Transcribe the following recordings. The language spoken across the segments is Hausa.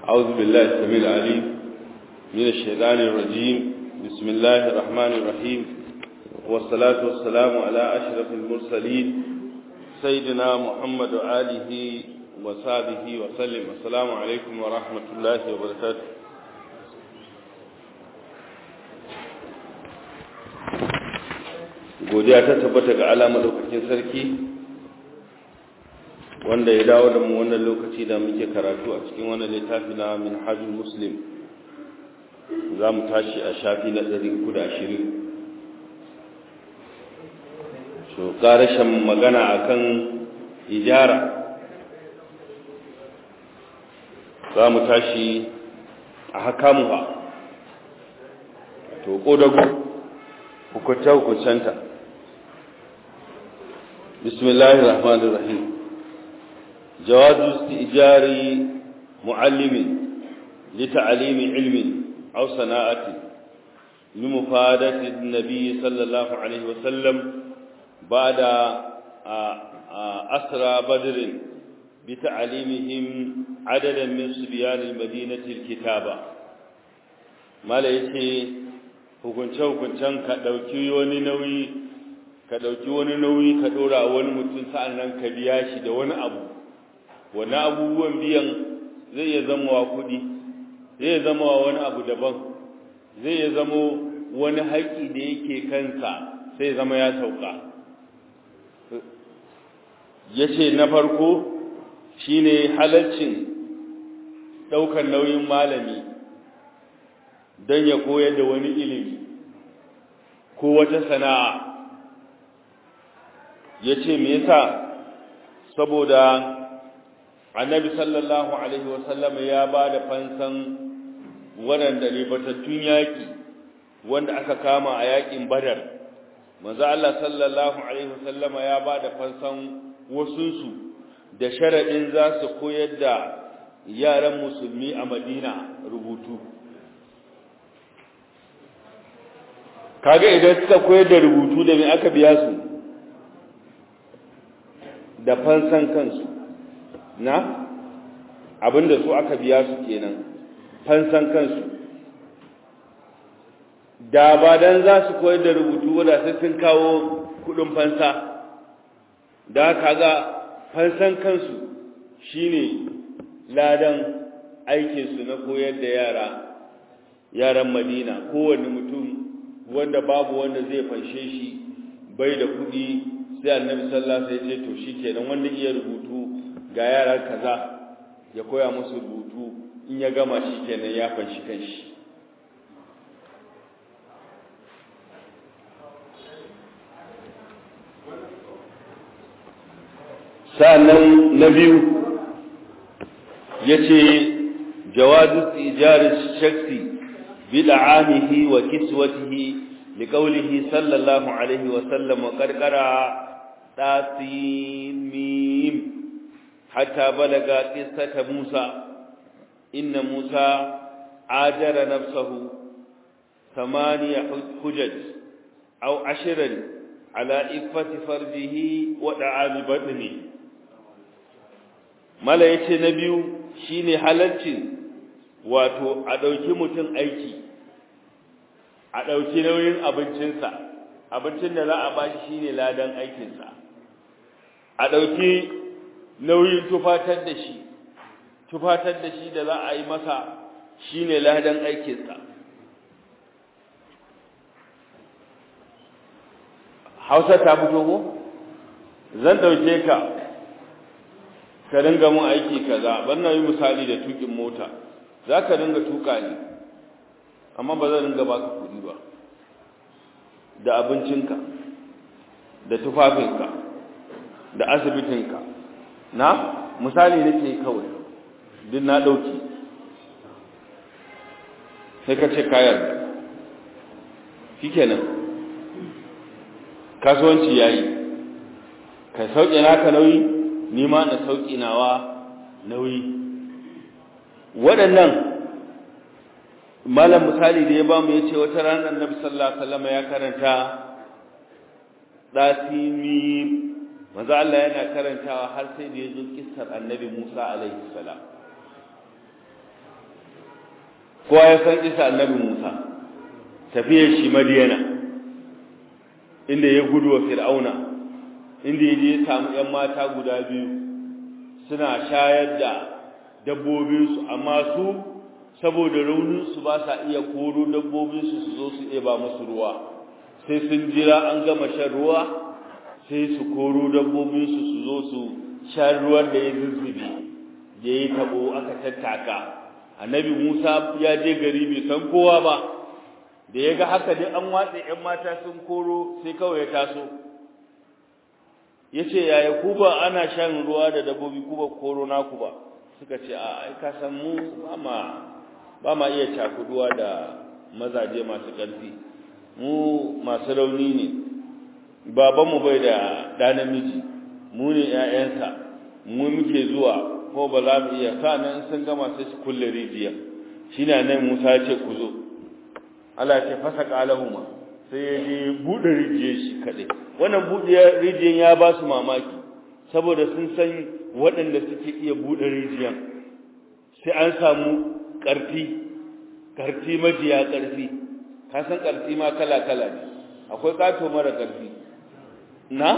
أعوذ بالله السميع العليم من الشيطان الرجيم. بسم الله الرحمن الرحيم، والصلاة والسلام على أشرف المرسلين سيدنا محمد وآله وصحبه وسلم. السلام عليكم ورحمة الله وبركاته. godiya ta tabbata ga Allah madaukakin sarki wanda ya dawo da mu wannan lokaci da muke karatu a cikin wannan littafi na Minhajul Muslim. Za mu tashi a shafi na 320. So karashin magana akan ijara. Za mu tashi a hakamuha, to kodago hukuncenta. Bismillahir Rahmanir Rahim. جواز استئجار معلم لتعليم علم أو صناعة لمفادة النبي صلى الله عليه وسلم بعد أسرى بدر بتعليمهم عددا من صبيان المدينة الكتابة. ما ليس hukunce-hukuncen ka ɗauki wani nauyi ka ɗora wani mutum sa'an nan ka biya shi da wani abu. Wani abubuwan biyan zai iya zama wa kuɗi, zai iya zama wa wani abu daban, zai iya zama wani haƙƙi da yake kansa sai zama ya sauka. Ya ce na farko shi ne halarcin ɗaukar nauyin malami don ya koyar da wani ilimi ko wata sana'a. Ya ce me yasa? Saboda annabi sallallahu alaihi wasallam ya ba da fansan waɗanda ribatattun yaƙi wanda aka kama a yaƙin badar. Manzo Allah sallallahu alaihi wasallam ya ba da fansan wasunsu da sharaɗin za su koyar da yaran musulmi a Madina rubutu. Kaga idan suka koyar da rubutu da me aka biya su? Da fansan kansu. Na abinda su aka biya su kenan, fansan kansu. Da ba dan za su koyar da rubutu da sai sun kawo kudin fansa. Da kaga fansan kansu shine ladan aikin su na koyar da yaran Madina. Kowanne mutum wanda babu wanda zai fanshe shi bai da kudi, sai Annabi sallallahu alaihi wasallam ya ce to shikenan wanda iya rubutu ga yara kaza ya koya musu rubutu, in ya gama shi kenan ya fanshi kanshi. Sannan na biyu yace jawazu tijari shakhsi bi da'amihi wa kiswatihi liqawlihi sallallahu alaihi wa sallam wa qarqara tasimim حتى بلغ قصة موسى إن موسى آجر نفسه 8 حجج أو 10 على إفة فرجه ودعام بطنه. mala yace na biyu shine halalcin wato a dauki mutum aiki, a dauki nauyin abincinsa, abincin da za a bashi shine ladan aikinsa, a dauki nauyin tufatar da shi da za a yi masa shine ladan aikinsa. Hausa ta fito ko? Zan dauke ka dinga mun aiki kaza, banna yi misali da tukin mota. Zaka dinga tuka ni, amma ba zan dinga baka kudi ba. Da abincinka, da tufafinka, da asibitinka. Na misali nake kawai din na dauki, sai ka ce kayar shikenan kasuwanci yayi, kai sauke naka nauyi, ni ma na sauki nawa nauyi. Waɗannan malam misali da ya bamu yace wata ranar Annabi sallallahu alaihi wasallam ya karanta dasimi. Manzo Allah yana karantawa har sai da yazo kissar Annabi Musa alaihi salam. kowa ya san isa annabi Musa tafiyar shi Madiyana inda ya gudu wa Fir'auna inda ya je samu ƴan mata guda biyu suna shayar da dabbobinsu amma su saboda rauninsu ba sa iya koro dabbobinsu su zo su ɗeba musu ruwa sai sun jira an gama shan ruwa sai su koro dabbobinsu su zo su sha ruwan da ya zuzzube da ya yi tabo aka tattaka annabi Musa ya je gari bai san kowa ba da ya ga haka dai an watsa ƴan mata sun koro sai kawai ya taso ya ce yaya ku ba ana shan ruwa da dabbobi ku ba koro naku ba suka ce a ai ka san mu ba ma iya cakuduwa da mazaje masu ƙarfi mu masu rauni ne babanmu bai da ɗa namiji mu ne ƴaƴansa mu muke zuwa ko ba za mu iya sanan sun gama sai su kulle rijiya shine nan Musa ya ce ku zo Allah ya fasaka alahuma sai ya je bude rijiyar shi kadai wannan bude rijiyar ya ba su mamaki saboda sun san waɗanda suke iya bude rijiyar sai an samu ƙarfi majiya ƙarfi ka san ƙarfi ma kala-kala ne akwai ƙato mara ƙarfi na?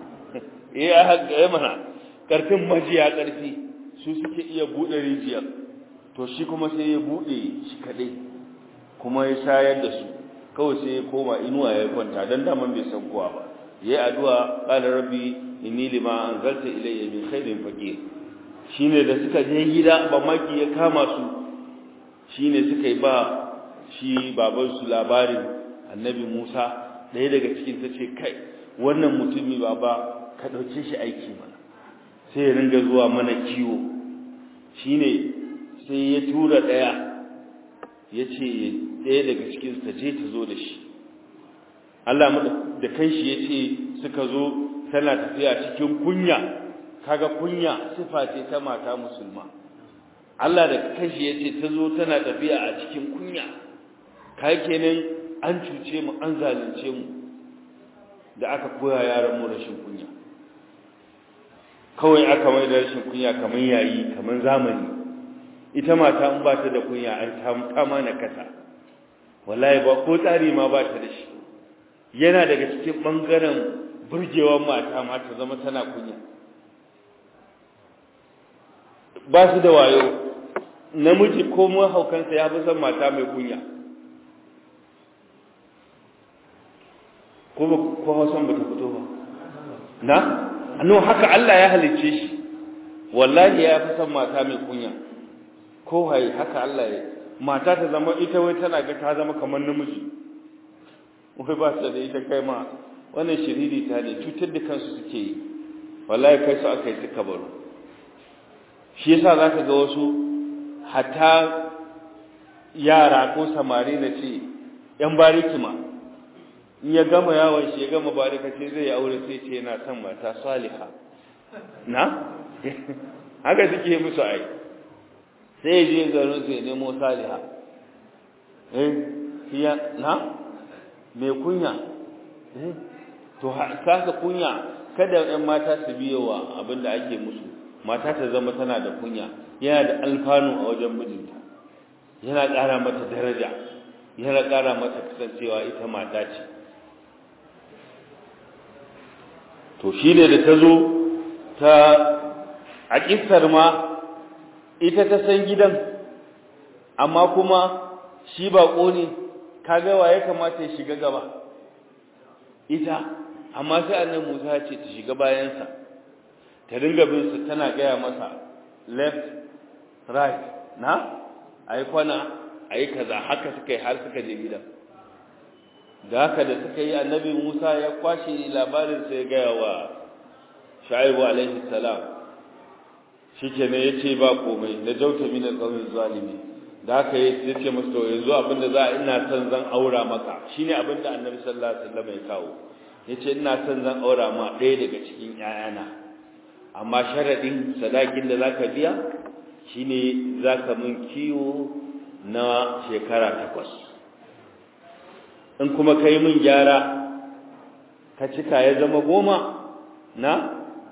mana ƙarfin majiya ƙarfi su suke iya buɗe rijiyar to shi kuma sai ya buɗe shi kaɗai kuma ya shayar da su kawai sai ya koma inuwa ya kwanta don daman bai san kowa ba ya yi addu'a ƙalar rabbi inni lima an zarta ilayya min khairin faqir shine da suka je gida mamaki ya kama su shine suka yi ba shi babansu labarin annabi Musa ɗaya daga cikin ta ce kai wannan mutumi baba ka ɗauke shi aiki mana sai ya ringa zuwa mana kiwo shine sai ya tura ɗaya ya ce ɗaya daga cikin ta je ta zo da shi Allah da kanshi ya ce suka zo tana tafiya cikin kunya kaga kunya sifa ce ta mata musulma Allah da kanshi ya ce ta zo tana tafiya a cikin kunya kai kenan an cuce mu an zalunce mu da aka koya yaran mu rashin kunya kawai aka mai da rashin kunya kaman yayi kaman zamani ita mata in ba ta da kunya an ta mana kasa wallahi ba ko tsari ma ba ta da shi yana daga cikin bangaren burgewar mata ma ta zama tana kunya ba su da wayo namiji ko mu haukansa ya fi son mata mai kunya ko hausan ba ta fito ba na annu haka Allah ya halicce shi wallahi ya fi son mata mai kunya ko hai haka Allah ya mata ta zama ita wai tana ga ta zama kamar namiji wai ba ta da ita kai ma wannan shiriri ta ne cutar da kansu suke yi wallahi kai su aka yi suka baro shi yasa zaka ga wasu hatta yara ko samari na ce yan bariki ma in ya gama yawon shi ya gama barika ce zai aure sai ce yana son mata saliha na haka suke musu ai sai ya je garin sai nemo saliha ya na mai kunya to kasa kunya kada ɗan mata su biyo wa abinda ake musu mata ta zama tana da kunya yana da alfanu a wajen mijinta yana ƙara mata daraja yana ƙara mata kasancewa ita mata ce to shi ne da ta zo ta a ƙisar ma ita ta san gidan amma kuma shi baƙo ne kaga wa ya kamata ya shiga gaba ita amma sai annabi Musa ce ta shiga bayansa ta dinga bin su tana gaya masa left right na ayi kwana ayi kaza haka suka yi har suka je gidan da haka da suka yi annabi Musa ya kwashi labarin sai ya gaya wa Shu'aibu alaihi salam shikenan yace ba komai na jauta min alqawmi zalimi da haka yace masa to yanzu abinda za ina son zan aura maka shine abinda annabi sallallahu alaihi wasallam ya kawo yace ina son zan aura ma ɗaya daga cikin ƴaƴana amma sharadin sadakin da zaka biya shine zaka mun kiwo na shekara 8 in kuma kai mun gyara ka cika ya zama 10 na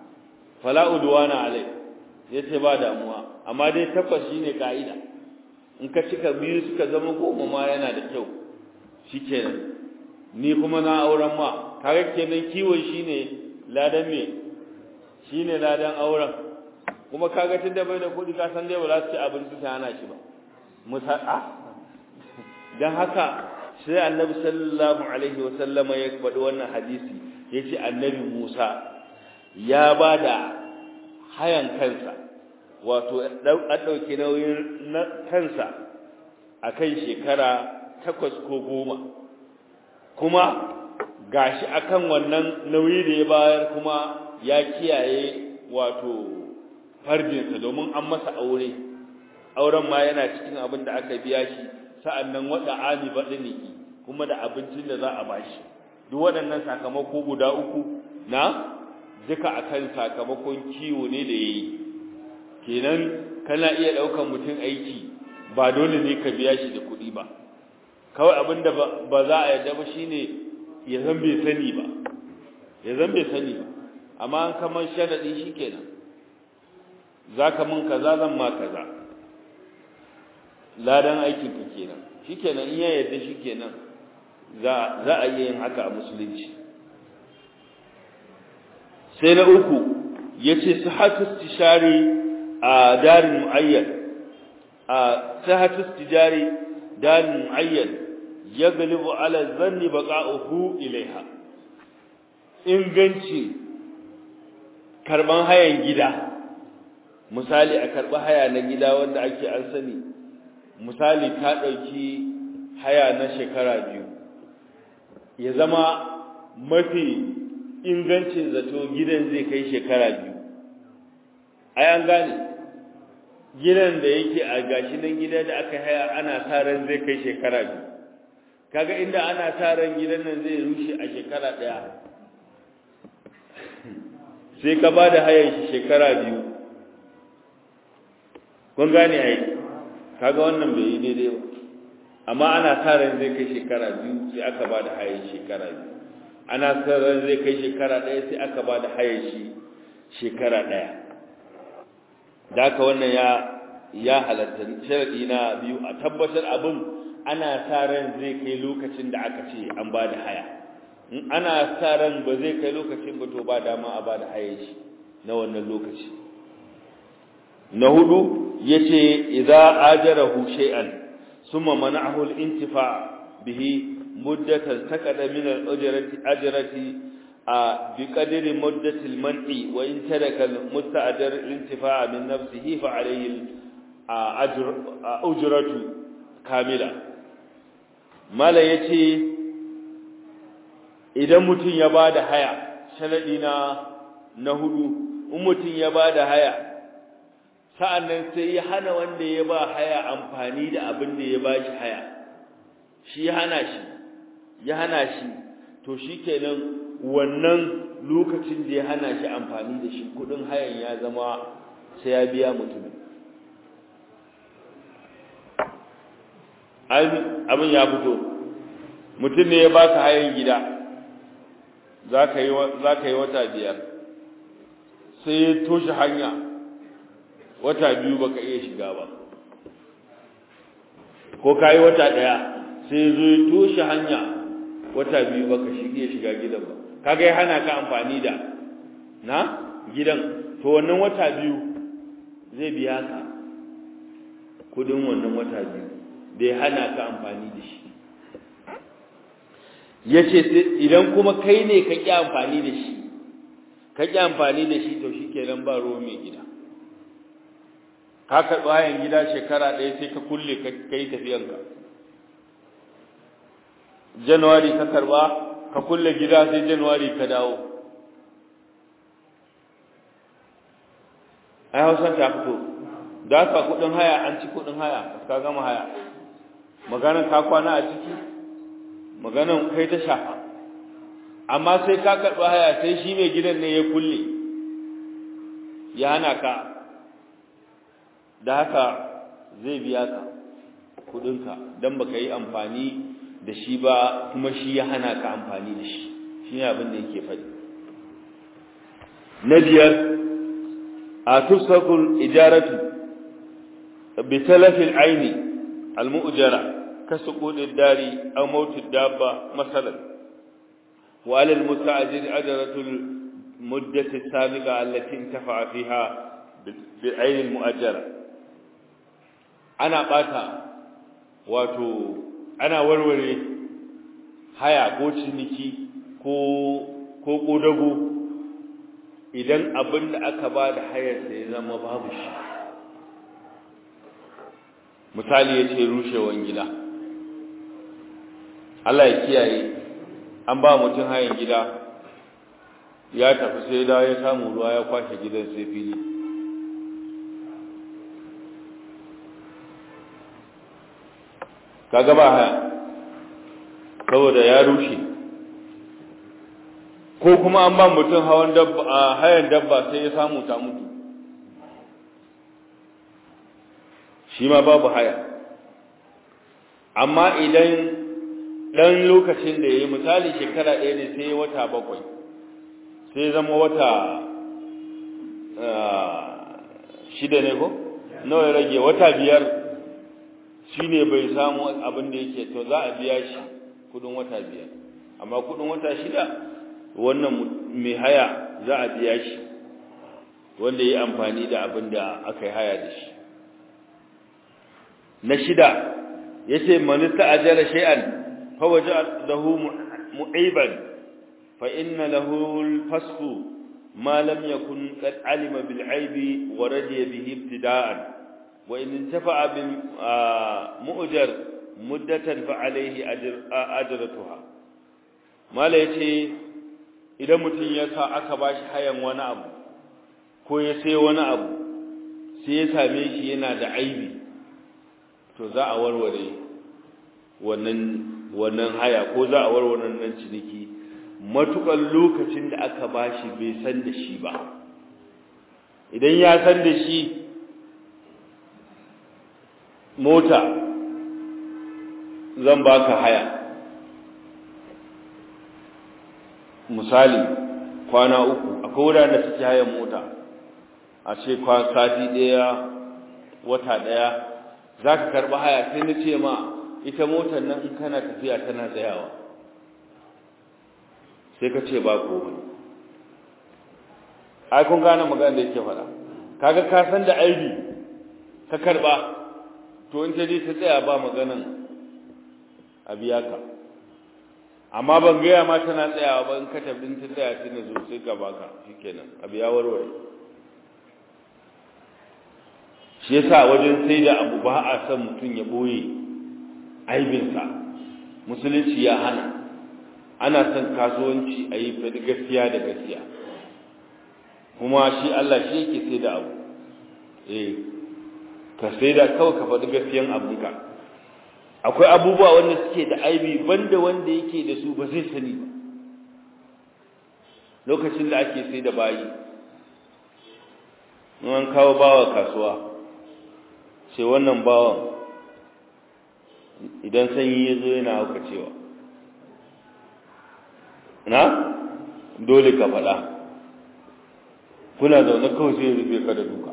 fala udwana alai yace ba damuwa amma dai 8 shine kaida in ka cika biyu suka zama 10 ma yana da kyau shikenan ni kuma na auren ma kaga kenan kiwon shine ladan me shine ladan auren kuma kaga tunda bai da kudi ka san dai ba za su ci abinci ta hana shi ba musa'a dan haka sai annabi sallallahu alaihi wasallama ya faɗi wannan hadisi yace annabi Musa ya bada hayan kansa wato a dauke nauyin kansa akan shekara 8 ko 10 kuma gashi akan wannan nauyi da ya bayar kuma ya kiyaye wato farjinsa domin an masa auren ma yana cikin abin da aka biya shi sa'annan wada ami badiniki kuma da abincin da za a bashi duk waɗannan sakamako guda 3 na duka akan sakamakon kiwo ne da yayi kenan kana iya daukan mutum aiki ba dole ne ka biya shi da kuɗi ba kawai abinda ba za a yarda ba shine ya zan bai sani ba amma an kaman sharadi shikenan zaka mun kaza zan ma kaza ladan aikin ka kenan shikenan in ya yarda shikenan za a yi yin haka a musulunci sai na uku yace sihhatu istishari a darin muayyan sihhatu istijari darin muayyan yaglibu ala dhanni baqa'uhu ilaiha inganci karban hayan gida misali a karba haya na gida wanda ake an sani misali ka dauki haya na shekara 2 ya zama mafi ingancin zato gidan zai kai shekara 2 ai an gane gidan da yake a gashi nan gida da aka haya ana sa ran zai kai shekara 2 kaga inda ana sa ran gidan nan zai rushe a shekara 1 sai ka bada hayan shi shekara 2 kun gane ai kaga wannan bai yi daidai ba amma ana sa ran zai kai shekara 2 sai aka bada hayan shekara 2 ana sa ran zai kai shekara 1 sai aka bada hayan shi shekara 1 da haka wannan ya halatta sharadi na biyu a tabbatar abin ana sa ran zai kai lokacin da aka ce an bada haya in ana sa ran ba zai kai lokacin ba to ba dama a bada hayan shi na wannan lokaci na hudu yace idza ajarahu shay'an thumma mana'ahu al-intifa' bihi muddatan taqada min al-ajrati biqadri muddati al-man'i wa in taraka al-musta'jar al-intifa' min nafsihi fa alayhi ujratu kamila mala yace idan mutun ya bada haya sharadi na hudu in mutun ya bada haya sa'annan sai ya hana wanda ya ba haya amfani da abin da ya bashi haya shi ya hana shi to shikenan wannan lokacin da ya hana shi amfani da shi kudin hayan ya zama sai ya biya mutum abin ya fito mutum ne ya baka hayan gida zaka yi wata 5 sai ya toshe hanya wata 2 baka iya shiga ba ko kai wata 1 sai zo ya toshe hanya wata 2 baka shiga gidan ba kaga ya hana ka amfani da na gidan to wannan wata 2 zai biya ka kudin wannan wata 2 da ya hana ka amfani da shi yace idan kuma kai ne ka ki amfani da shi to shikenan ba ruwa mai gida ka karɓi hayan gida shekara 1 sai ka kulle kai tafiyanka January ka karba ka kulle gida sai January ka dawo ai Hausa ta fito da ka kudin haya an ci kudin haya ka gama haya maganan ka kwana a ciki maganan kai ta shafa amma sai ka karɓi haya sai shi mai gidan ne ya kulle ya hana ka da haka zai biya ka kudinka dan baka yi amfani da shi ba kuma shi ya hana ka amfani da shi shine abin da yake faɗi na biyar a tusakul ijaratu bi talafil aini المؤجرة كسقوط الدار أو موت الدابة مثلا. وعلى المستأجر أجرة المدة السابقة التي انتفع فيها بعين المؤجرة. أنا قاتا واتو أنا وروري haya ko ciniki ko ƙodago idan abin da aka ba da hayarsa ya zama babu shi. Misali ya ce rushewan gida, Allah ya kiyaye, an ba mutum hayan gida ya tafi sai da ya samu ruwa ya kwashe gidan sai fili. Kaga ba haya saboda ya rushe, ko kuma an ba mutum hayan dabba sai ya samu ta mutu, shi ma babu haya. Amma idan ɗan lokacin da ya yi misali shekara ɗaya ne sai wata 7 sai zama wata 6 ne ko nawa ya rage, wata 5 shi ne bai samu abin da yake, to za a biya shi kudin wata 5. Amma kudin wata 6 wannan mai haya za a biya shi wanda ya yi amfani da abin da aka yi haya da shi. Na 6 yace man ta'ajjala shay'an fa waja'a lahu mu'iban fa inna lahu al-fasq ma lam yakun qad alima bil 'aybi wa radiya bihi ibtida'an wa in intafa'a bil mu'jar muddatan fa alayhi ajratuha. Mala yace idan mutum ya sa aka bashi hayan wani abu ko ya sai wani abu sai ya same shi yana da aibi, to za a warware wannan haya ko za a warware wannan ciniki matukan lokacin da aka bashi bai san da shi ba. Idan ya san da shi, mota zan baka haya misali kwana 3, akwai wuraren da suke hayan mota a ce sati 1 wata 1 za ka karɓi haya, sai na ce ma ita motar nan in kana tafiya tana tsayawa, sai ka ce ba komai. Ai kun gane magana da yake faɗa, kaga ka san da aibi ka karɓa, to in ta je ta tsaya ba maganan a biya ka. Amma ban gaya ma tana tsayawa ba, in ka tafi ta tsaya sai na zo sai ka baka, shikenan a biya warware. Shi yasa wajen sai da abu ba a san mutum ya boye aibinsa, musulunci ya hana. Ana son kasuwanci a yi faɗi gaskiya da gaskiya, kuma shi Allah shi yake sai da abu. Ka sai da kawai ka faɗi gaskiyan abinka. Akwai abubuwa wanda suke da aibi banda wanda yake da su ba zai sani ba. Lokacin da ake sai da bayi, an kawo bawa kasuwa, sai wannan bawan idan sanyi ya zo yana hauka cewa na dole ka faɗa, kuna zaune kawai sai rufe ka da duka.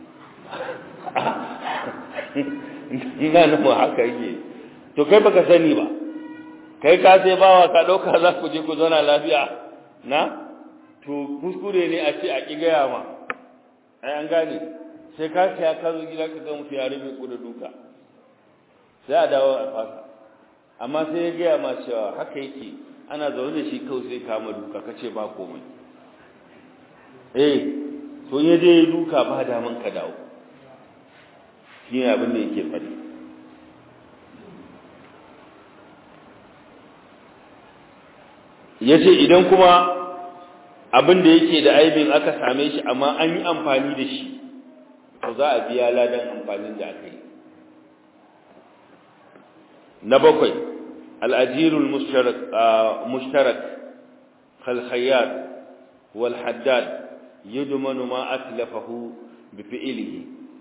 ina nufin haka yake, to kai baka sani ba, kai ka sai bawa ka ɗauka za ku je ku zauna lafiya na, to kuskure ne a ce a ƙi gaya ma, ai an gane. Sai ka saya ka zo gida ka ga mutu ya rufe ku da duka, sai a dawo a fasa. Amma sai ya gaya ma cewa haka yake, ana zaune da shi kawai sai kama duka, ka ce ba komai. To ya je duka ba daman ka dawo, shi ne abin da yake faɗi. Ya ce idan kuma abin da yake da aibin aka same shi amma an yi amfani da shi, to za a biya ladan amfanin da aka yi. Na 7 al'ajirul mushtarak khalkhayyar wal haddad yudmanu ma atlafahu bi fi'lihi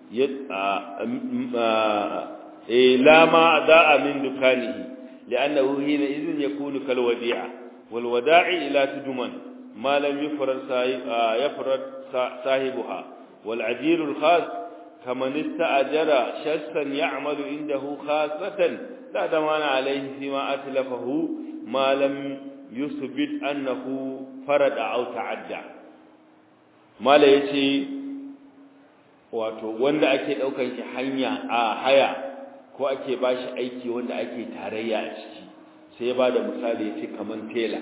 la ma da'a min dukanihi li'annahu hina idhin yakunu kal wadi'a wal wada'i la tudman ma lam yufrad sahibuha والعجير الخاص kaman ista'jara shassan ya'malu indahu khasatan la damana alayhi fima atlafahu ma lam yusbit annahu farada aw ta'adda. Mala yace wato wanda ake daukan shi hanya a haya ko ake bashi aiki wanda ake tarayya a ciki, sai ya bada misali yace kaman tela,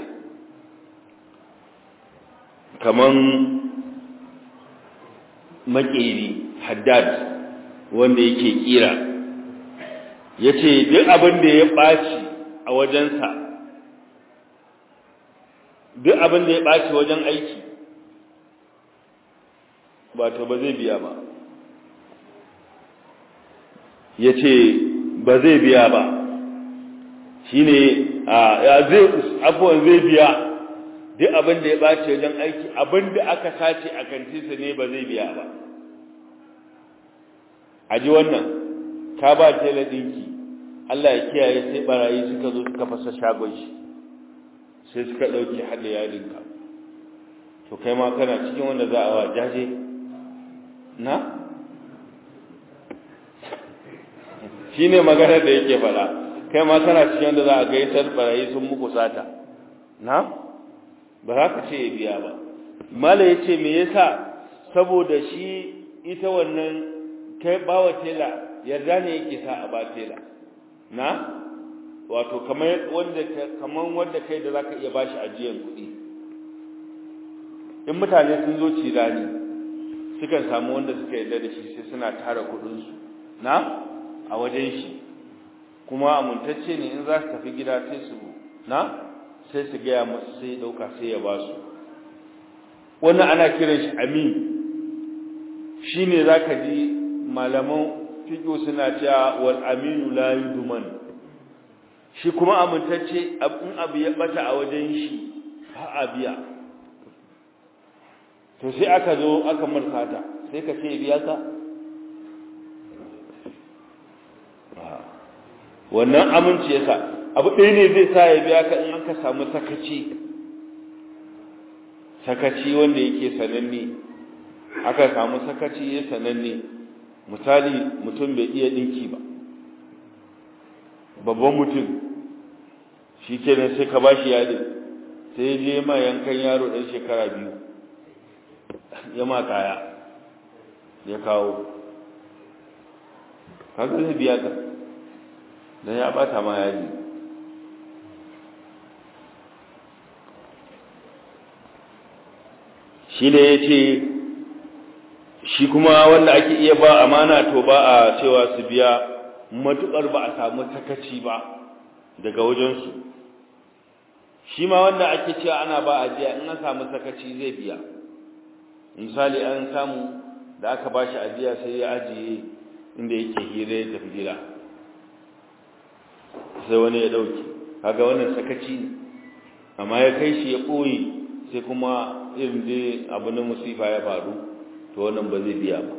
kaman makeri haddad wanda yake kira, yace duk abin da ya baci a wajensa, duk abin da ya baci wajen aiki wato ba zai biya ba, yace ba zai biya ba, shine zai biya duk abin da ya bace wajen aiki, abin da aka sace a kantinsa ne ba zai biya ba. Aji wannan ka ba tela dinki, Allah ya kiyaye sai barayi suka zo suka fasa shagon shi, sai suka dauki hada yadinka, to kai ma kana cikin wanda za a wa jaje na shine magana da yake fara, kai ma kana cikin wanda za a gaitar barayi sun muku sata na ba za ka ce ya biya ba. Mala yace me yasa? Saboda shi ita wannan kai bawa tela yarda ne yake sa a ba tela na wato kamar wanda kai da zaka iya bashi ajiyan kuɗi. In mutane sun zo cirani sukan samu wanda suka yarda da shi sai suna tara kuɗin su na a wajen shi, kuma amintacce ne in za su tafi gida sai su gaya masu sai dauka sai ya ba su. Wannan ana kiran shi amin. Shine zaka ji malaman fiqh suna cewa wal aminu la yudman, shi kuma amintacce in abu ya bata a wajen shi ba a biya. To sai aka zo aka markata sai ka ce biya ka, wannan aminci yasa abu ɗaya ne zai sa ya biya ka in aka samu sakaci wanda yake sananne, aka samu sakaci ya sananne. Misali mutum bai iya dinki ba, babban mutum shi kenan sai ka bashi yadi, sai ya je ma yankan yaro ɗan shekara 2 ya ma kaya ya kawo, kaga zai biya ka dan ya bata ma yadi. Shi da yace shi kuma wanda ake iya ba amana to ba a cewa su biya matukar ba a samu takaci ba daga wajensu. Shi ma wanda ake cewa ana ba ajiya in an samu takaci zai biya. Misali an samu da aka bashi ajiya sai ya ajiye inda yake hira ya tafi gida, sai wani ya dauke, kaga wannan sakaci ne, amma ya kai shi ya koyi sai kuma irin dai abu na musifa ya faru, to wannan ba zai biya ba.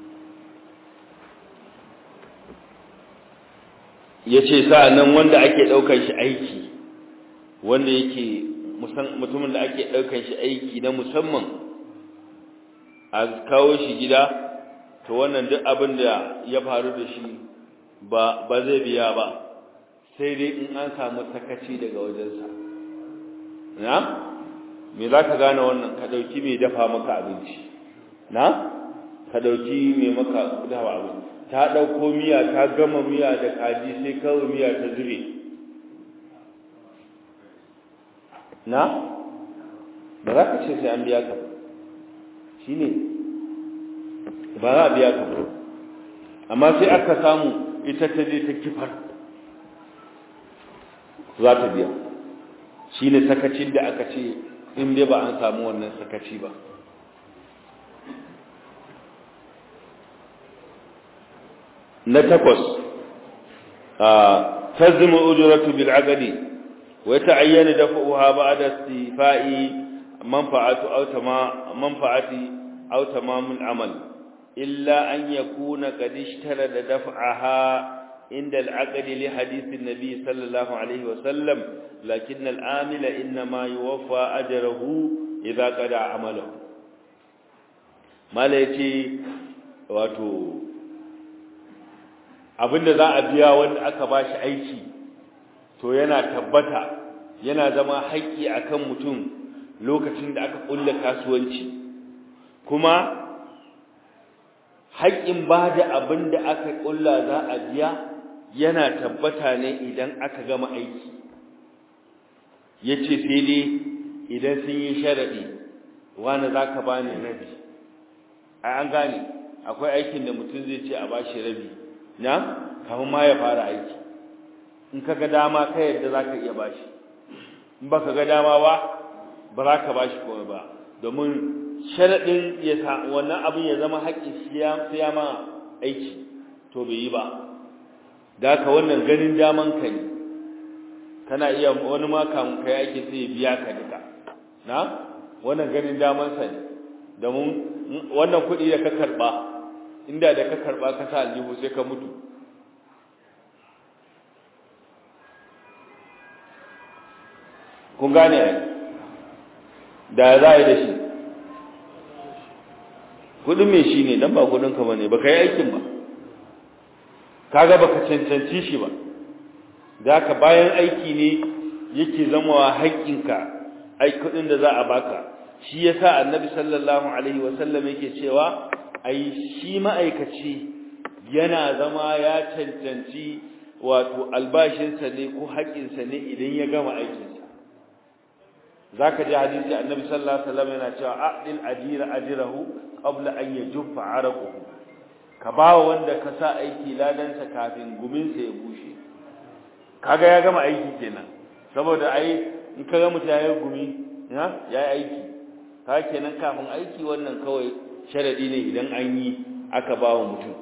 Yace sa'annan wanda ake daukar shi aiki, wanda yake mutumin da ake daukar shi aiki na musamman a kawo shi gida, to wannan duk abin da ya faru da shi ba zai biya ba, sai dai in an samu sakaci daga wajensa. Na me za ka gane wannan? Ka dauki mai dafa maka abinci, na ka dauki mai maka dafa abinci, ta dauko miya, ta gama miya da kaji, sai kawai miya ta zube, na ba za ka ce sai an biya ka, shine ba za a biya ka ba. Amma sai aka samu ita ta je ta kifar, za ta biya. Shine sakacin da aka ce in dai ba an samu wannan sakaci ba. Na 8 tazimu ujratu bil aqdi wa ta'ayyana daf'uha ba'da istifa'i manfa'atu aw tamamul amal illa an yakuna qad ishtarada daf'aha عند العقد لحديث النبي صلى الله عليه وسلم لكن العامل إنما يوفى أجره إذا قضى عمله. ما ليتي wato abinda za a biya wanda aka bashi aiki to yana tabbata yana zama haƙƙi akan mutum lokacin da aka kulla kasuwanci kuma haƙƙin bada abinda aka kulla za a biya yana tabbata ne idan aka gama aiki yace sai dai idan sun yi sharadi wani zaka bani rabi ai an gane akwai aikin da mutum zai ce a bashi rabi na kamar ma ya fara aiki in kaga dama kai yadda zaka iya bashi in baka ga dama ba za ka bashi komai ba domin sharadin ya sa wannan abin ya zama haƙƙi siya ma aiki to bai yi ba da ka wannan ganin daman ka ne kana iya wani ma kamun kai ake sai biya ka duka na wannan ganin daman sa ne domin wannan kuɗi da ka karba inda da ka karba ka sa aljihu sai ka mutu kun gane ai da za a yi da shi kudin mai shi ne dan ba kudin ka bane baka yi aikin ba kaga baka cancanci shi ba zaka bayan aiki ne yake zamawa haƙƙinka ai kudin da za a baka shi yasa annabi sallallahu alaihi wasallam yake cewa ai shi ma'aikaci yana zama ya cancanci wato albashinsa ne ko haƙƙinsa ne idan ya gama aikinsa zaka ji hadisi annabi sallallahu alaihi wasallam yana cewa aqdil ajira ajrahu qabla an yajuffa araquhu ka bawa wanda ka sa aiki ladansa kafin gumin sa ya bushe kaga ya gama aiki kenan saboda ai in kaga mutum ya gumi ya aiki ka kenan kafin aiki wannan kawai sharadi ne idan an yi aka bawa mutum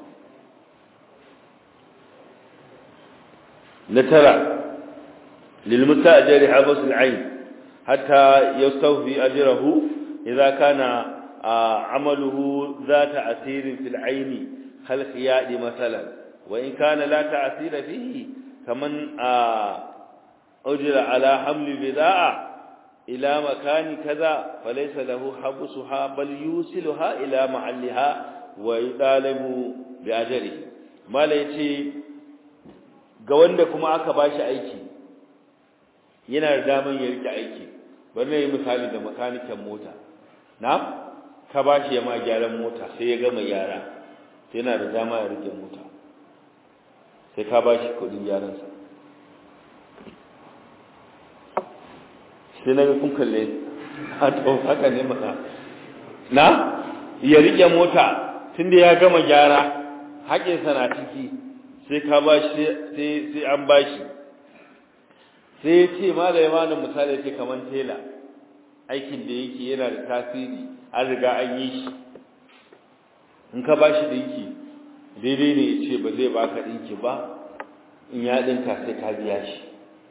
na tara lil mustajiri habas al ayn hatta yastawfi ajrahu idza kana amaluhu zata asirin fil ayni hal khiyadi masalan wa in kana la ta'sira fihi kaman ujra ala hamli bida'a ila makani kaza falaysa lahu habsuha bal yusiluha ila mahalliha wa yudalabu bi ajri mala yace ga wanda kuma aka bashi aiki yana da daman ya rike aiki bari ne misali da makanikin mota na ka bashi ya ma gyaran mota sai ya gama gyara sai yana da dama ya rike mota sai ka bashi kudin gyaran sa sai naga kun kalle a to haka ne maka na ya rike mota tunda ya gama gyara haƙin sa na ciki sai ka bashi sai an bashi sai ya ce malai ma misali ce kaman tela aikin da yake yana da tasiri an riga an yi shi in ka bashi dinki daidai ne ya ce ba zai baka dinki ba in ya dinka sai ka biya shi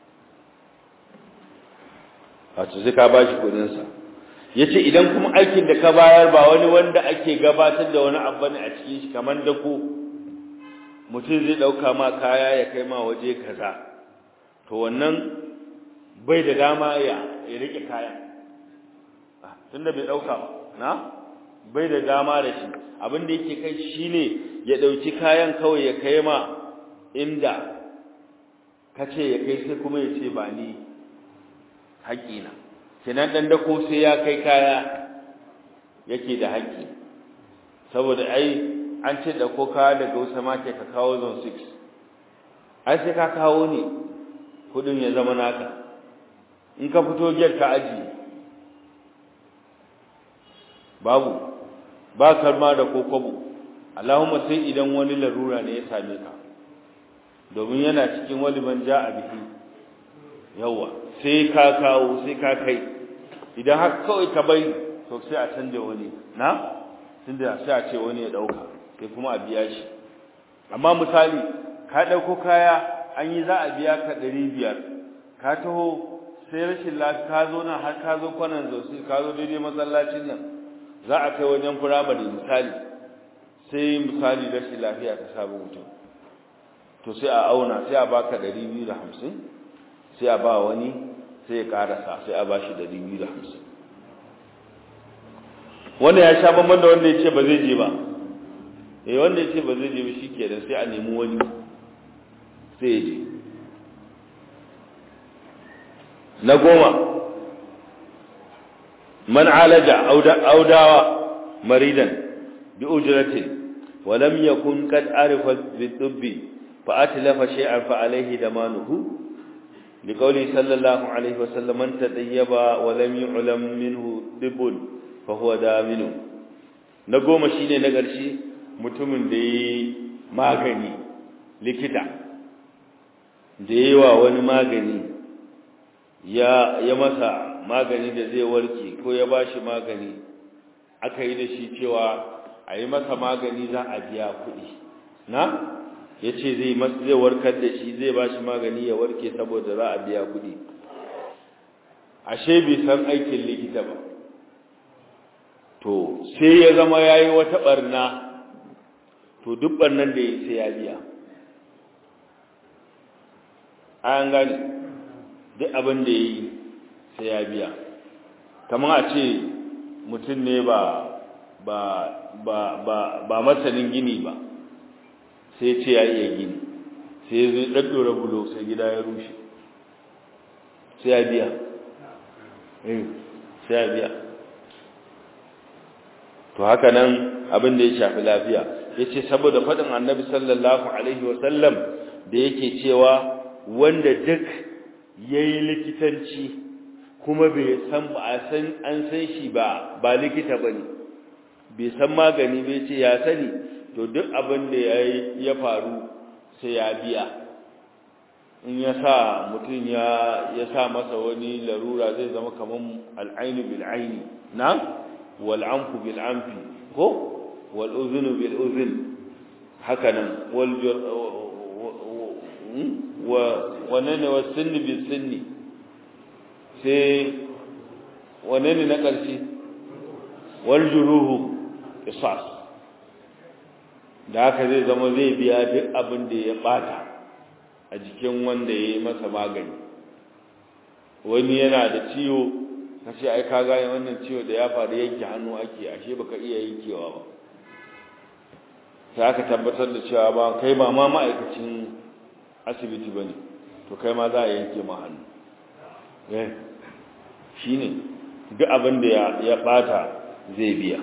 wato sai ka bashi kudin sa yace idan kuma aikin da ka bayar ba wani wanda ake gabatar da wani abu ne a cikin shi kaman dako mutum zai dauka ma kaya ya kai ma waje kaza to wannan bai da dama ya rike kaya tunda bai dauka ba na bai da dama da shi abin da yake kai shine ya dauki kayan kawai ya kai ma inda kace ya kai sai kuma ya ce ba ni haƙina kenan dan dako sai ya kai kaya yake da haƙi saboda ai an ce da ko kaya daga wasu make ka kawo zone 6 ai sai ka kawo ne kudin ya zama naka in ka fito gate ka aji babu ba karma da kokobo Allahumma sai idan wani larura ne ya same ka domin yana cikin wani banja a biki yawa sai ka kawo sai ka kai idan har kawai ka bai to sai a canja wani na tunda sai a ce wani ya dauka sai kuma a biya shi amma misali ka dauko kaya an yi za a biya ka 500 ka taho sai rashin lafiya ka zo nan har ka zo kwanan zo sai ka zo daidai masallacin nan za a kai wajen firamare misali sai misali rashin lafiya ta samu mutum to sai a auna sai a baka 250 sai a ba wani sai ya karasa sai a bashi 250 wanda ya sha bamban da wanda ya ce ba zai je ba wanda ya ce ba zai je ba shikenan sai a nemi wani sai ya je. Na 10 man alaja audawa maridan bi ujratin wa lam yakun qad arifa bi fa atlafa shay'an fa alayhi damanuhu liqawli sallallahu alayhi wa sallam man tadayyaba wa lam yu'lam minhu dibun fa huwa daminu. Na 10 shine na ƙarshe mutumin da yi magani, likita da yi wa wani magani ya masa magani da zai warke ko ya bashi magani, aka yi da shi cewa a yi masa magani za a biya kuɗi, na ya ce zai warkar da shi, zai bashi magani ya warke saboda za a biya kuɗi. Ashe bai san aikin likita ba, to sai ya zama ya yi wata ɓarna, to duk ɓarnan da ya sai ya biya. An gani duk abin da ya yi sai ya biya. Kamar a ce mutum ne ba masanin gini ba, sai ce ya iya gini, sai zai ɗaɗɗora bulo sai gida ya rushe, sai ya biya. Sai ya biya. To haka nan abin da ya shafi lafiya, ya ce saboda faɗin annabi sallallahu alaihi wasallam da yake cewa wanda duk ya yi likitanci kuma bai san ba an san shi ba likita ba ne, bai san magani bai ce ya sani, to duk abin da ya faru sai ya biya. In ya sa mutum ya sa masa wani larura zai zama kamar al'ainu bil'aini na wal'amfu bil'amfi ko wal'uzunu bil'uzun haka nan wane ne wa sinni bil sinni, sai wane ne na ƙarshe wal juruhu qisas. Da haka zai zama zai biya duk abin da ya bata a jikin wanda ya yi masa magani. Wani yana da ciwo kace ai ka gane wannan ciwo da ya faru yanke hannu ake, ashe baka iya yankewa ba, sai aka tabbatar da cewa ba kai ba ma ma'aikacin asibiti bane, to kai ma za a yanke ma hannu. Shine duk abin da ya bata zai biya.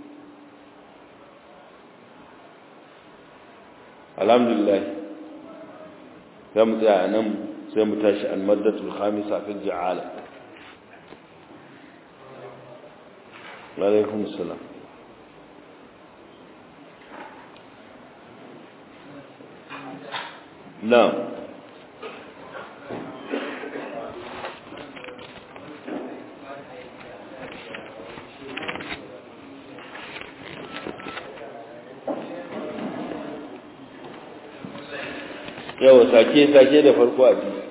Alhamdulillah, za mu tsaya nan sai mu tashi al-maddatul khamisa fil ja'ala. Wa alaikum assalam. Na'am. Yawa sake da farko a ji.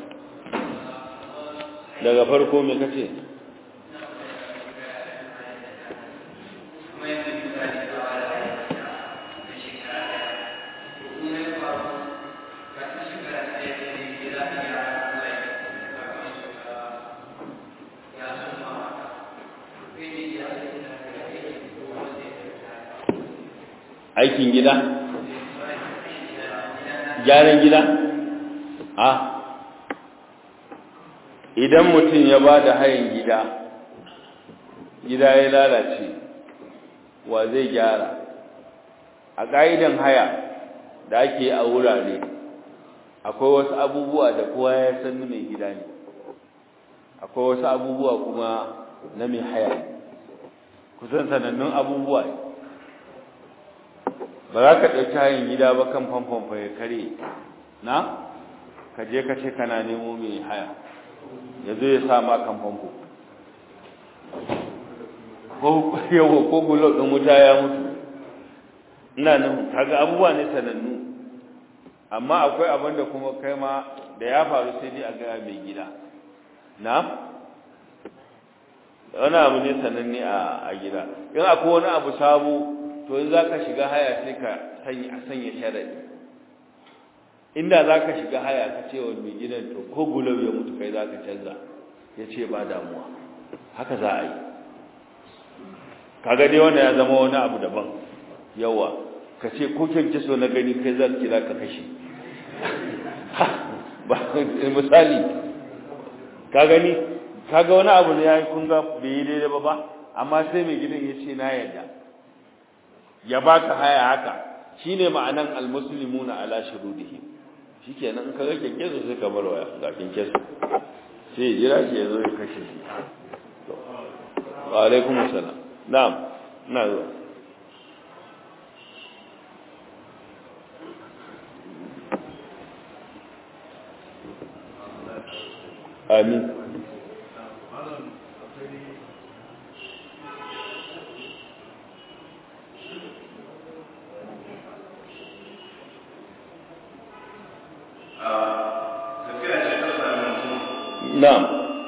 Daga farko me kace? Aikin gida? Gyaran gida? Idan mutum ya ba da hayan gida ya lalace, wa zai gyara? A ƙa'idan haya da ake a wurare, akwai wasu abubuwa da kowa ya san mai gida ne, akwai wasu abubuwa kuma na mai haya, kusan sanannun abubuwa. Ba za ka ɗauki hayan gida ba kan famfon ya kare, na? Ka je ka ce kana nemo mai haya, ya zo ya sa ma kan famfo. Ko gulo ɗin wuta ya mutu. Ina nan, kaga abubuwa ne sanannu. Amma akwai abin da kuma kai ma da ya faru sai dai a gaya mai gida. Na? Wani abu ne sananne a gida. In akwai wani abu sabo, to in za ka shiga haya sai ka sanya sharaɗi. Inda za ka shiga haya ka ce wa mai gidan to ko gulau ya mutu kai za ka canza, ya ce ba damuwa, haka za a yi. Kaga dai wanda ya zama wani abu daban. Yawa ka ce ko kyanke so na gani kai zan kira ka kashe. misali ka gani kaga wani abu ne yayi kun ga bai yi daidai ba amma sai mai gidan ya ce na yarda ya baka haya haka shine ma'anan almuslimuna ala shurudihim shikenan in kaga kenkeso sai ka bar waya ga kenkeso sai ya jira shi ya zo ya kashe shi wa alaikum assalam na'am ina zuwa amin na'am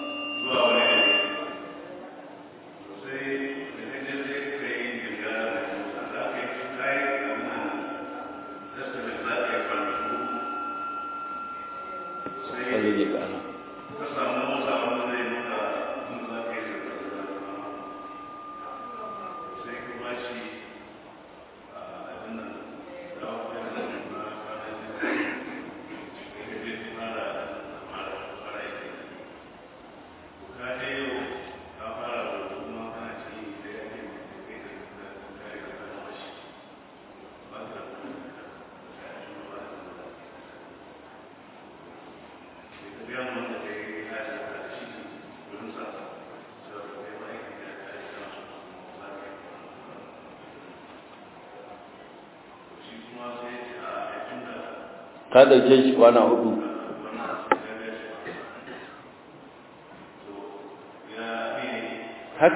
ka dauke shi kwana 4 haka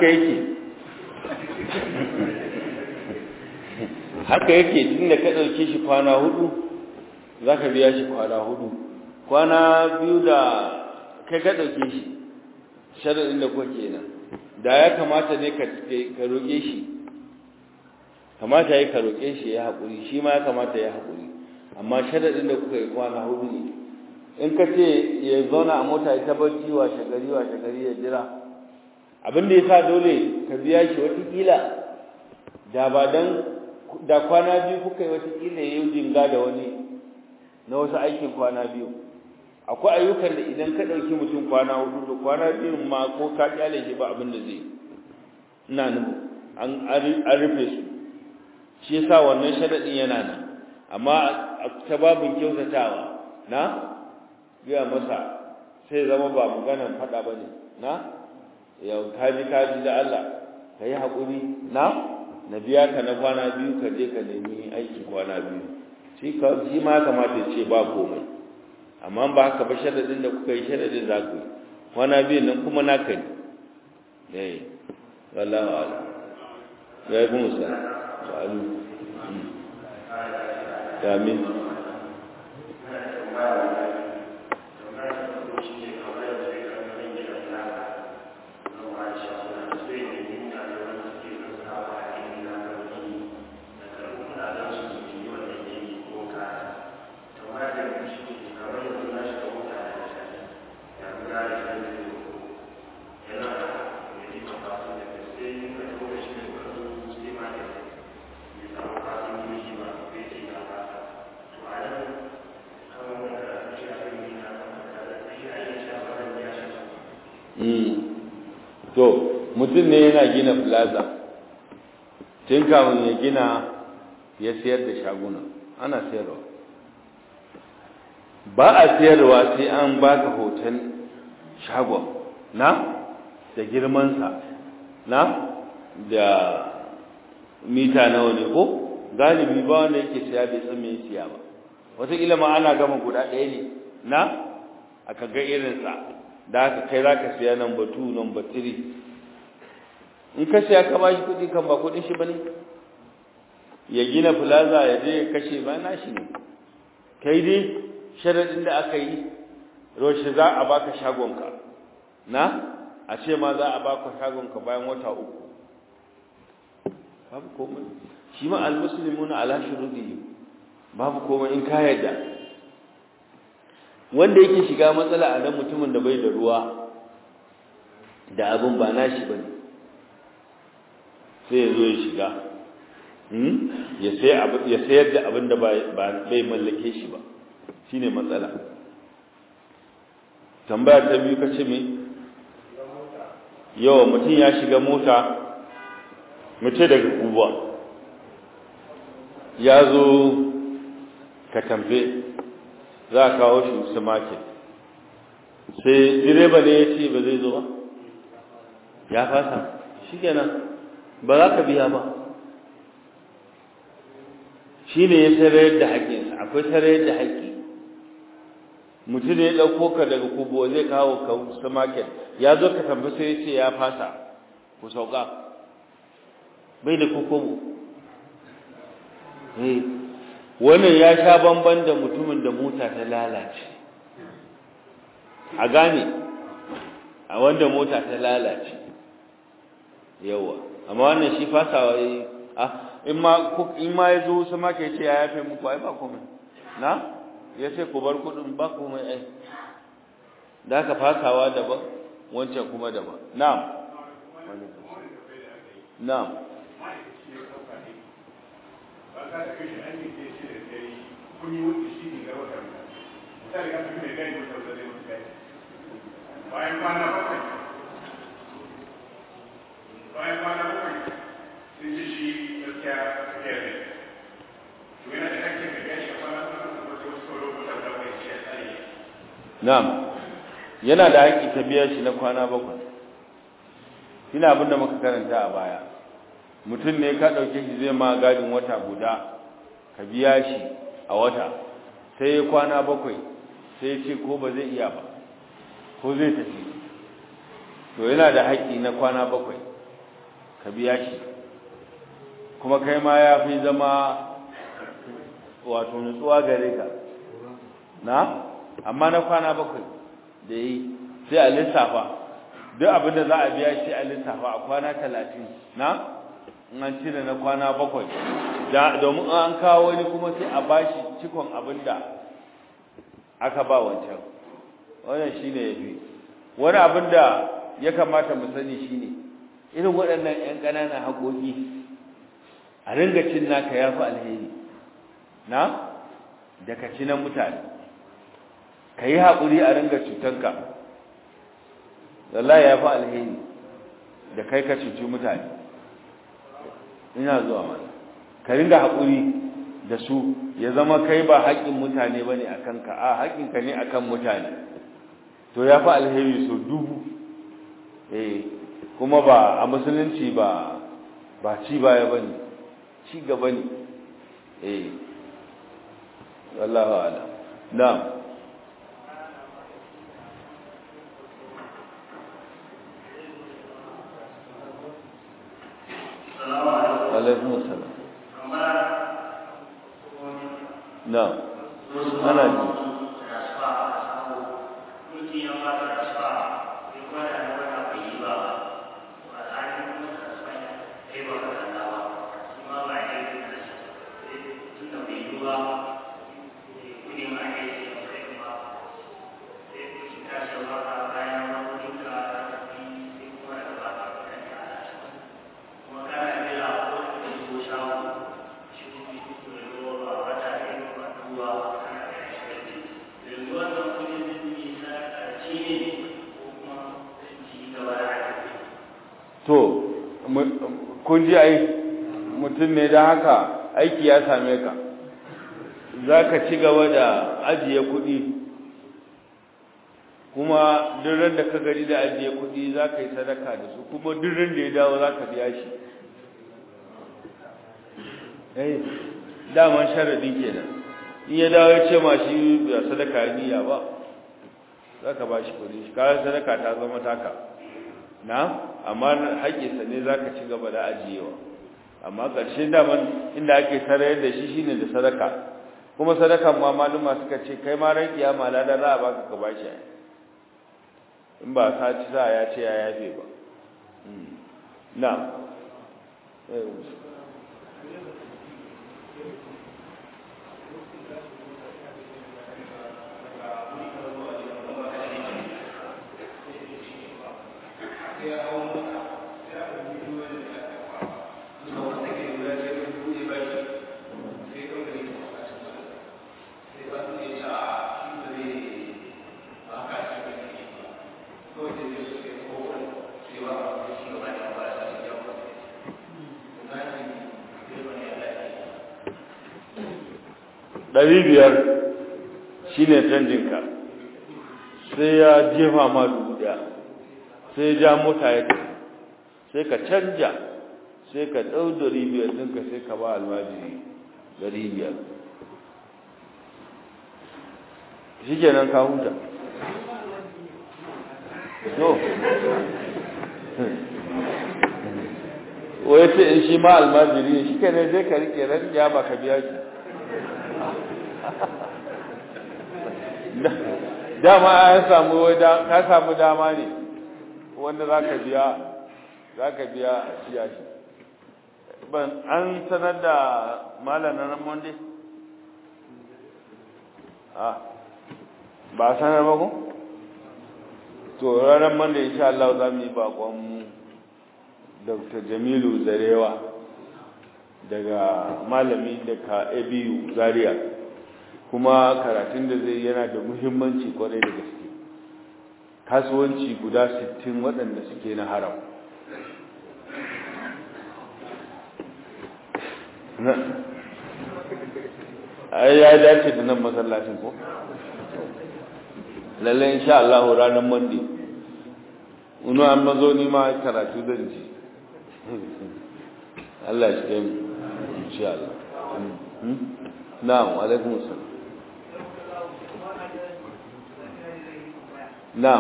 yake tunda ka dauke shi kwana 4 zaka biya shi kwana 4 kwana 2 da kai ka dauke shi sharadin da kuke nan da ya kamata ne ka roke shi kamata yayi ka roke shi ya hakuri shi ma ya kamata ya hakuri amma sharadin da kuka yi kwana 4 ne in ka ce ya zauna a mota ya tabbaci wa shagari ya jira abin da yasa dole ka biya shi wata kila da ba dan da kwana 2 kuka yi wata kila yayin jinga da wani na wasu aikin kwana 2 akwai ayyukan da idan ka dauki mutum kwana 4 to kwana 2 ma ko ka kyale shi ba abin da zai ina nufi an rufe su shi yasa wannan sharadin yana nan amma ta babin kyautatawa na biya masa sai zama ba maganan fada bane na yau kaji da Allah kai hakuri na biya ka na kwana 2 ka je ka nemi aiki kwana 2 shi ma kamata ce ba komai amma ba haka ba sharadin da kuka yi sharadin za ku kwana 2 nan kuma naka ne wallahi wala ya kuma sa amin to mutum ne yana gina plaza tun kafin ya gina ya sayar da shaguna ana sayarwa ba a sayarwa sai an baka hoton shagon na da girmansa na da mita nawa ne ko galibi ba wanda yake saya bai san me siya ba wataƙila ma ana gama guda ɗaya ne na aka ga irinsa da haka kai za ka siya number 2 number 3 in ka siya ka ba shi kuɗi kan ba kuɗin shi ba ne ya gina plaza ya je ya kashe ba na shi ne kai dai sharaɗin da aka yi roshi za a baka shagonka na a ce ma za a baka shagonka bayan wata 3 babu komai shi ma almuslimuna ala shurudi babu komai in ka yarda wanda yake shiga matsala a dan mutumin da bai da ruwa da abin ba nashi bane sai ya zo ya shiga ya sayar da abin da bai mallake shi ba shine matsala tambaya ta biyu kace me yawa mutum ya shiga mota mutum daga kubuwa ya zo ka tambe za a kawo shi su market sai direba ne ya ce ba zai zo ba ya fasa shi kenan ba za ka biya ba shi ne ya sarayar da haƙƙinsa akwai sarayar da haƙƙi mutum ne ya ɗauko ka daga kubo zai kawo ka su market ya zo ka tambi sai ya ce ya fasa ku sauka bai da kokobo wannan ya sha bamban da mutumin da mota ta lalace a gane a wanda mota ta lalace yawa amma wannan shi fasawa yayi in ma ya zo su maka yace ya yafe muku ai ba komai na yace ku bar kudin ba komai ai da ka fasawa daban wancan kuma daban na'am na'am bayan kwana bakwai sun ji shi gaskiya ne to yana da hakkin da gashi a kwana bakwai wasu lokutan da wani shi ya tsare na'am yana da haƙƙi ta biya shi na kwana bakwai ina abin da muka karanta a baya mutum ne ka ɗauke shi zai ma gadin wata guda ka biya shi a wata sai ya kwana bakwai sai ya ce ko ba zai iya ba ko zai tafi to yana da haƙƙi na kwana bakwai ka biya shi kuma kai ma ya fi zama wato nutsuwa gare ka na amma na kwana bakwai da yi sai a lissafa duk abin da za a biya shi a lissafa a kwana 30 na in an cire na kwana bakwai domin an kawo wani kuma sai a bashi cikon abin da aka ba wancan wannan shine yafi wani abin da ya kamata mu sani shine irin waɗannan ƴan ƙananan haƙoƙi a ringa cin naka yafi alheri na da ka ci na mutane kai haƙuri a ringa cutanka wallahi yafi alheri da kai ka cuci mutane ina zuwa mana ka ringa haƙuri da su ya zama kai ba haƙƙin mutane bane akan ka a haƙƙinka ne akan mutane to ya fi alheri so dubu kuma ba a musulunci ba ci baya ba ne ci gaba ne wallahu ala na'am alaikum assalam na'am ana ji to kun ji ai mutum ne da haka aiki ya same ka za ka ci gaba da ajiye kuɗi kuma duran da ka gari da ajiye kuɗi za ka yi sadaka da su kuma duran da ya dawo za ka biya shi daman sharadin kenan in ya dawo ya ce ma shi ba sadaka niyya ba za ka ba shi kuɗi kayan sadaka ta zama taka na amma haƙƙinsa ne za ka ci gaba da ajiyewa amma ƙarshe daman inda ake sarayar da shi shine da sadaka kuma sadakan ma maluma suka ce kai ma ran kiyama lada za a baka ka bashi in ba sa ci sa ya ce ya yafe ba na 500 shine canjinka sai ya jefa ma 1000 sai ja mota ya tafi sai ka canja sai ka ɗau 500 ɗinka sai ka ba almajiri 500 shi kenan ka huta no wai ce in shi ma almajiri shi kenan zai ka rike ran ya ba ka biya shi dama ya samu ka samu dama ne wanda za ka biya a siya shi ban an sanar da malamin Monday ba sanar ba ko to ranar Monday insha Allah za mu yi bakon Dr. Jamilu Zarewa daga malami daga ABU Zaria kuma karatun da zai yana da muhimmanci kwarai da gaske kasuwanci guda 60 waɗanda suke na haram ai ya dace da nan masallacin ko lalle insha Allah ranar Monday uno an mazo ni ma karatu zan ji Allah shi kai insha Allah na'am alaikum assalam na'am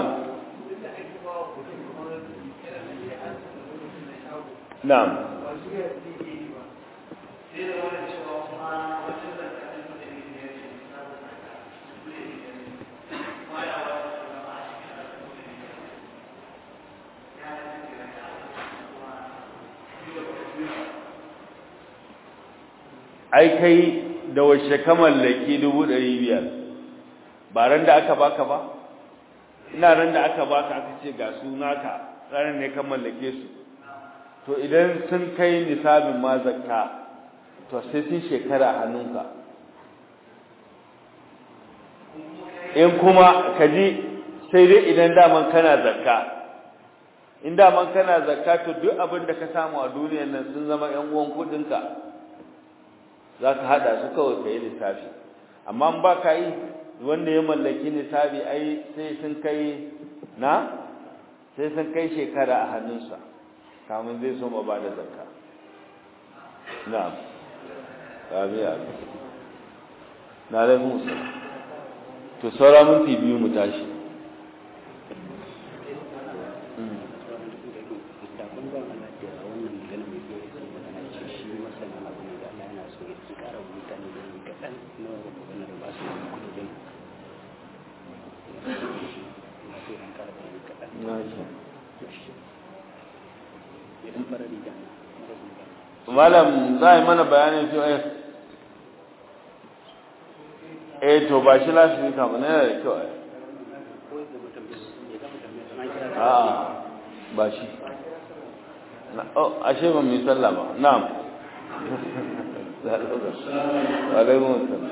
na'am ai kai da washe ka mallaki 500 ba ran da aka baka ba ina ran da aka baka aka ce ga su naka ranar ne ka mallake su to idan sun kai nisabin ma zakka to sai sun shekara hannunka in kuma kaji sai dai idan daman kana zakka in daman kana zakka to duk abin da ka samu a duniyar nan sun zama ƴan uwan kudinka za ka haɗa su kawai ka yi lissafi amma ba ka yi wanda ya mallaki lissafi ai sai sun kai shekara a hannunsa kamun zai so ma ba da zakka na'am tabi'a na da musa to saura minti 2 mu tashi malam za a yi mana bayanin fi to ba shi lafi kama na yana da kyau ba shi ashe ba mai sallah ba na'am alaikun sallah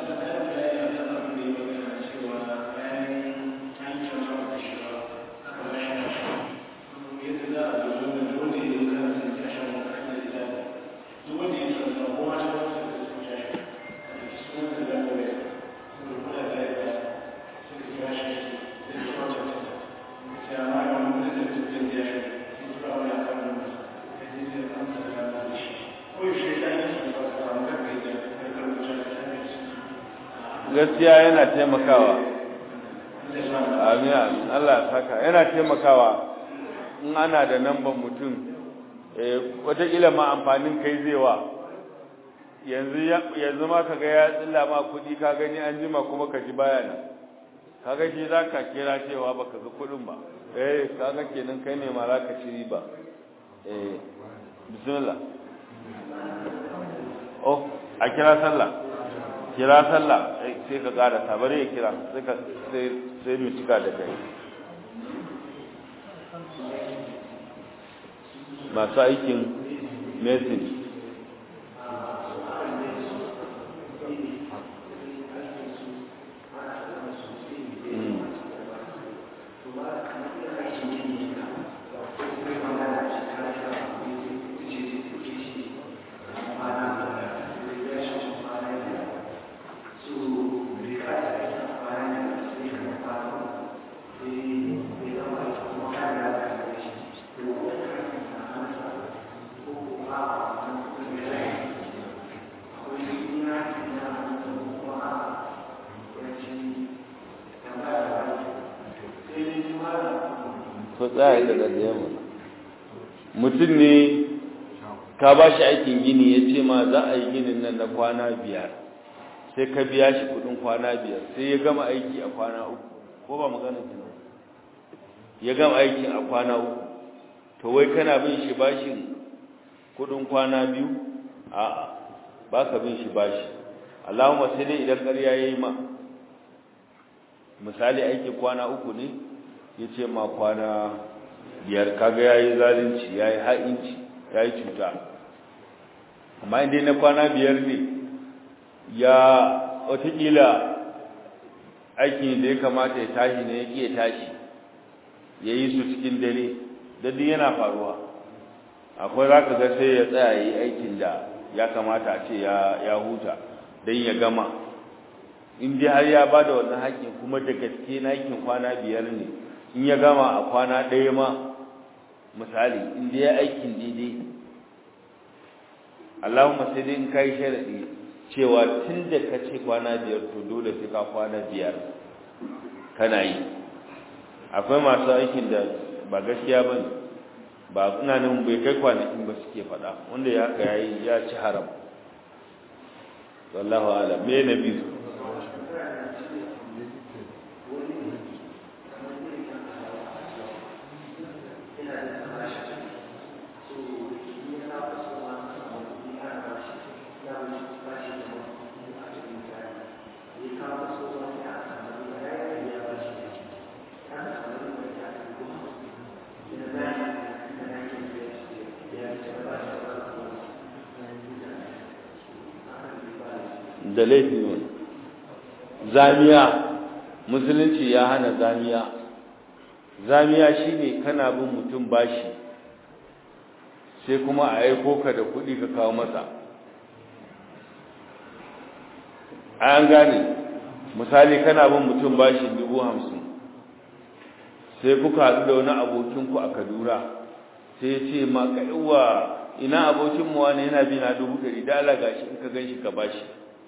gaskiya yana taimakawa amin Allah saka yana taimakawa in ana da namban mutum wataƙila ma amfanin kai zaiwa yanzu ma kaga ya tsilla ma kuɗi ka gani an jima kuma ka ji bayana kaga shi za ka kira cewa baka ga kuɗin ba kaga kenan kai ne ma za ka ci riba bismillah a kira sallah sai ka ƙara sabare ya kira sai mu cika da kai masu aikin mesin So ko tsaya da dare mu mutum ne ka ba shi aikin gini ya ce ma za a yi ginin nan na kwana 5 sai ka biya shi kudin kwana 5 sai ya gama aiki a kwana 3 ko ba magana kina ya gama aikin a kwana 3 to wai kana bin shi bashin kudin kwana 2 a'a ba ka bin shi bashi Allahumma sai dai idan ƙarya yayi ma misali aiki kwana 3 ne yace ma kwana 5 kaga yayi zalunci yayi ha'inci yayi cuta amma indai na kwana 5 ne ya wataƙila aiki da ya kamata ya tashi ne yake ya tashi yayi su cikin dare dadi yana faruwa akwai zaka ga sai ya tsaya yayi aikin da ya kamata a ce ya huta dan ya gama in dai har ya bada wannan haƙin kuma da gaske na haƙin kwana 5 ne in ya gama a kwana 1 ma misali in dai ya aikin daidai Allahumma sai dai in kai sharadi cewa tunda kace kwana 5 to dole sai ka kwana 5 kana yi akwai masu aikin da ba gaskiya bane ba ina nan bai kai kwanakin ba suke fada wanda ya haka yayi ya ci haram wallahu a'lam me nabi da laifi ne zamiya musulunci ya hana zamiya shine kana bin mutum bashi sai kuma a aiko ka da kuɗi ka kawo masa an gane misali kana bin mutum bashi 50,000 sai kuka haɗu da wani abokinku a Kaduna sai ya ce ma kaiwa ina abokinmu wani yana bi na 100,000 da Allah gashi in ka ganshi ka bashi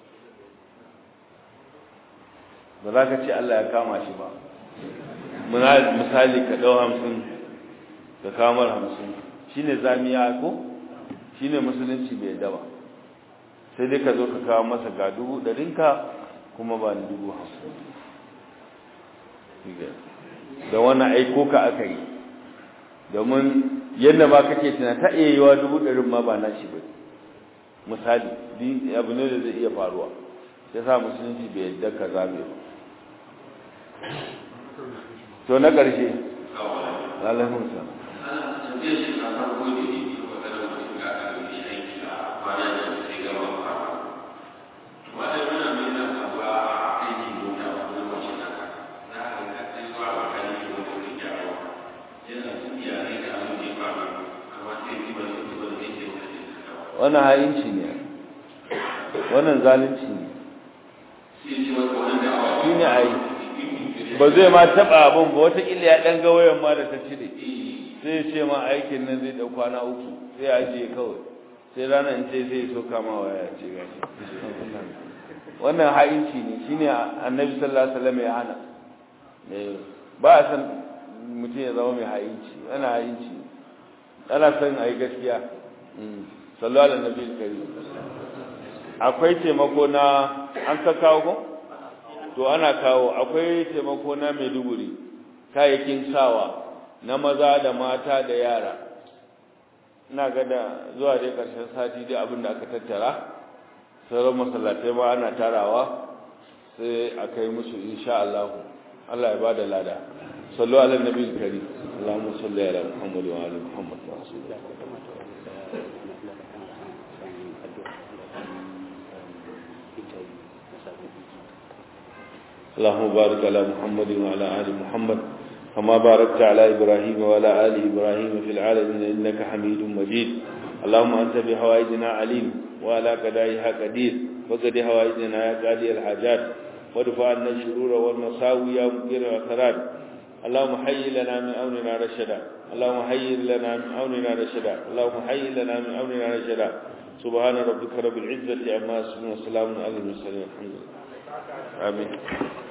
ba za ka ce Allah ya kama shi ba misali ka dau 50 ka kamar 50 shine zamiya ko shine musulunci bai yadda ba sai dai ka zo ka kawo masa ga 100,000 ka kuma ba ni 50,000 da wannan aiko ka aka yi domin yadda ba kake tana ta iya yiwa 100,000 ma ba na shi ba misali abu ne da zai iya faruwa sai sa musulunci bai yadda ka zame ba to na ƙarshe alaihun sa wannan ha'inci ne wannan zalunci ne shi ne a yi ba zai ma taba abin ba wata illa ya dan ga wayan ma da ta cire sai ya ce ma aikin nan zai dau kwana 3 sai ya je kawai sai ranar in ce sai so kama waya ce gashi wannan ha'inci ne shine annabi sallallahu alaihi wasallam ya hana ba a san mutum ya zama mai ha'inci ana ha'inci ana san ayi gaskiya sallallahu alaihi wasallam akwai taimako na an ka kawo ko to ana kawo akwai taimako na Maiduguri kayayyakin sawa na maza da mata da yara ina ga da zuwa dai karshen sati dai abin da aka tattara sauran masallatai ma ana tarawa sai a kai musu insha Allah Allah ya bada lada sallu ala nabiyil karim Allahumma salli ala Muhammad wa ala Muhammad wa sallam اللهم بارك على محمد وعلى آل محمد كما باركت على إبراهيم وعلى آل إبراهيم في العالمين إنك حميد مجيد اللهم أنت بحوائجنا عليم وعلى قضائها قدير وقد حوائجنا يا قاضي الحاجات وادفع عنا الشرور والمساوي يا مقير الأثرات اللهم حي لنا من أمرنا رشدا اللهم حي لنا من أمرنا رشدا اللهم حي لنا من أمرنا رشدا سبحان ربك رب العزة عما يصفون وسلام على المرسلين الحمد لله آمين